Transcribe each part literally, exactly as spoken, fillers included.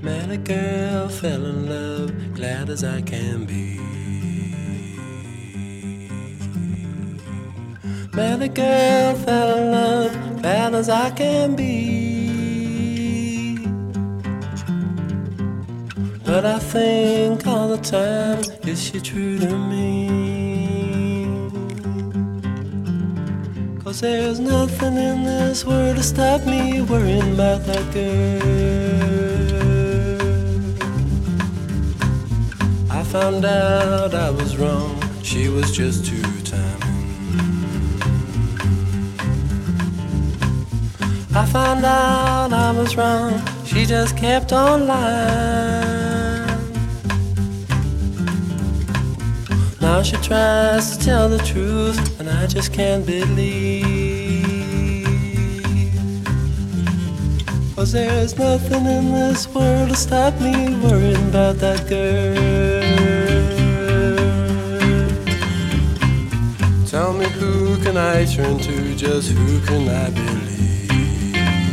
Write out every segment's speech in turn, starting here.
Met a girl, fell in love, glad as I can be. Met a girl, fell in love, glad as I can be. But I think all the time, is she true to me? 'Cause there's nothing in this world to stop me worrying about that girl. I found out I was wrong, she was just too timing. I found out I was wrong, she just kept on lying. Now she tries to tell the truth, and I just can't believe. 'Cause there's nothing in this world to stop me worrying about that girl. Tell me, who can I turn to, just who can I believe?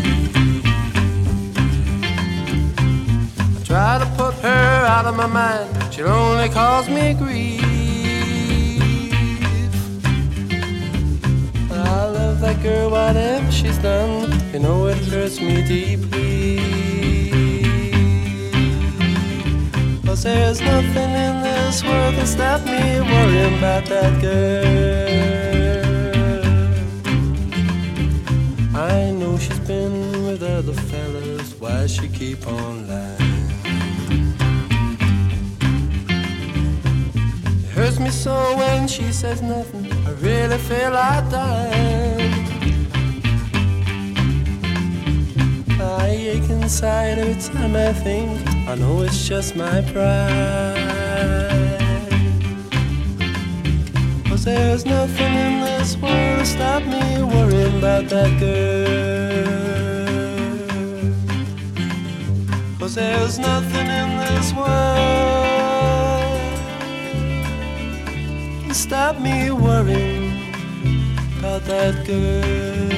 I try to put her out of my mind, she'll only cause me grief. I love that girl, whatever she's done, you know it hurts me deeply. 'Cause there's nothing in this world that stop me worrying about that girl. I know she's been with other fellas, why she keep on lying? It hurts me so when she says nothing, I really feel like dying. I ache inside every time I think, I know it's just my pride. 'Cause there's nothing in this world to stop me worrying about that girl. 'Cause there's nothing in this world to stop me worrying about that girl.